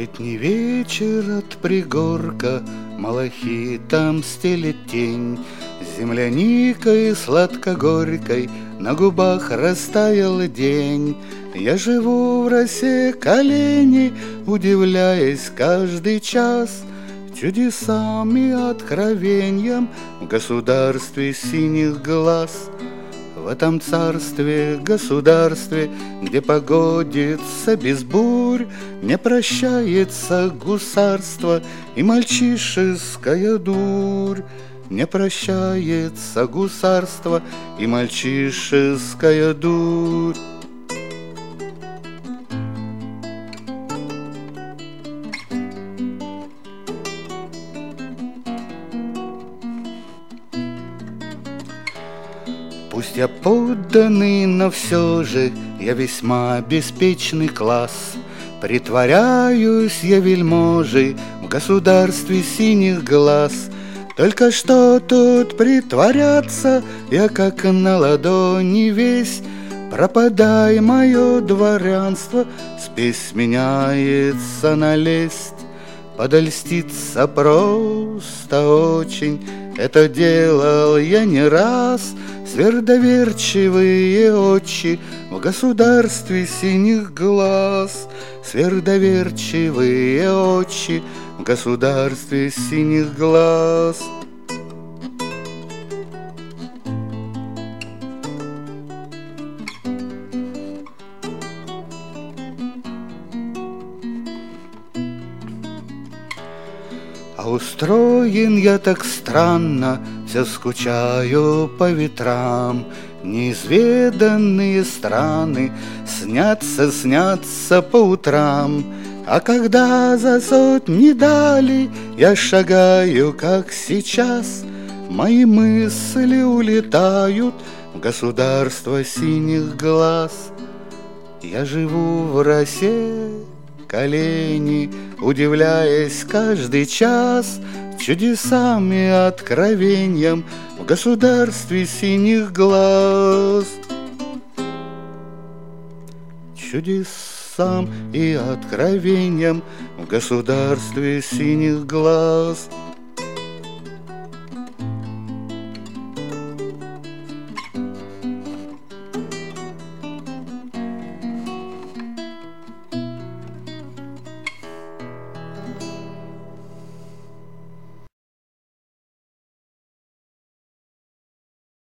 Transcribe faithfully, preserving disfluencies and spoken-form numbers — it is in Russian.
Летний вечер от пригорка малахитом стелет тень, земляникой сладко-горькой на губах растаял день. Я живу в росе колени, удивляясь каждый час чудесам и откровениям в государстве синих глаз. В этом царстве, государстве, где погодится без бурь, не прощается гусарство и мальчишеская дурь. Не прощается гусарство и мальчишеская дурь. Пусть я подданный, но все же я весьма беспечный класс. Притворяюсь я вельможей в государстве синих глаз. Только что тут притворяться, я как на ладони весь. Пропадай мое дворянство, спесь меняется на лесть. Подольститься просто очень, это делал я не раз. Сверхдоверчивые очи в государстве синих глаз. Сверхдоверчивые очи в государстве синих глаз. А устроен я так странно, все скучаю по ветрам. Неизведанные страны снятся, снятся по утрам. А когда за сотни дали я шагаю, как сейчас, мои мысли улетают в государство синих глаз. Я живу в росе колени, удивляясь каждый час чудесам и откровениям в государстве синих глаз. Чудесам и откровениям в государстве синих глаз.